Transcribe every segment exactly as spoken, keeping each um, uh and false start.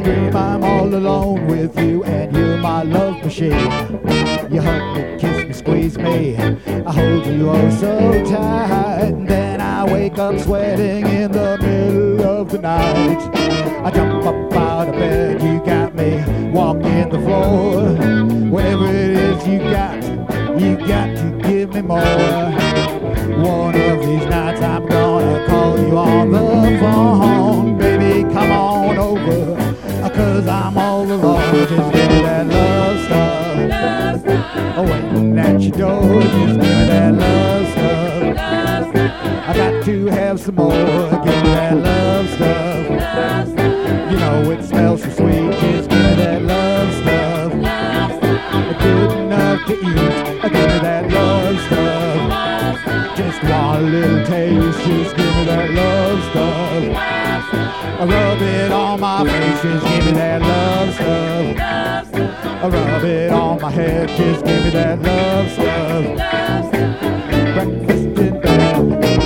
dream I'm all alone with you, and you're my love machine. You hug me, kiss me, squeeze me, I hold you oh so tight, and then I wake up sweating in the middle of the night. I jump up out of bed, you got me walking the floor. Whatever it is you got, you got to give me more. One of these nights I'm gonna call you on the phone. Baby, come on over, cause I'm all alone. Just give me that love stuff, Love stuff. oh, waiting at your door. Just give me that love stuff, Love stuff. I got to have some more. Give me that love stuff, Love stuff. you know it smells so sweet. Just give me that love stuff, Love stuff. good enough to eat. Give me that love stuff, Love stuff. just one little taste. Just give me that love stuff, Love stuff. I rub it on my face. Just give me that love stuff, Love stuff. I rub it on my head. Just give me that love stuff. Love stuff. Breakfast in bed.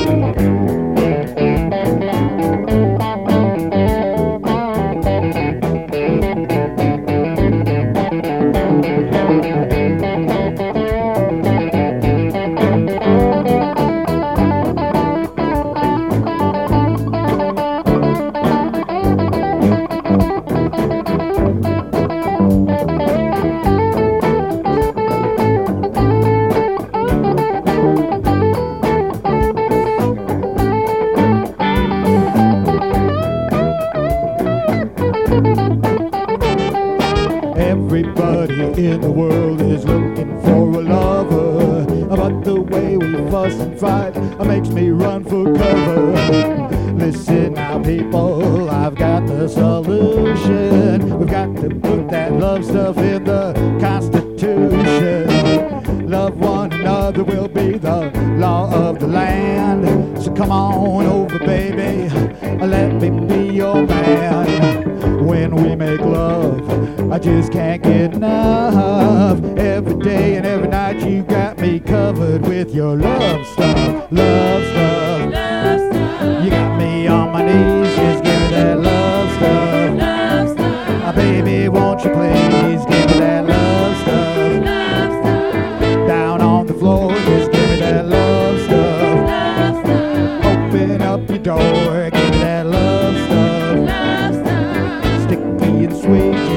Everybody in the world is looking for a lover, but the way we fuss and fight makes me run for cover. Listen now, people, I've got the solution. We've got to put that love stuff in the Constitution. Love one another will be the law of the land. So come on over, baby, let me be your man. When we make love, I just can't get enough. Every day and every night you got me covered with your love stuff, love stuff. Love stuff. You got me on my knees, just give me that love stuff. Love stuff. Ah, baby, won't you please give me that love stuff. Love stuff. Down on the floor, just give me that love stuff. Love stuff. Open up your door, give me that love stuff. Love stuff. Sticky and sweet,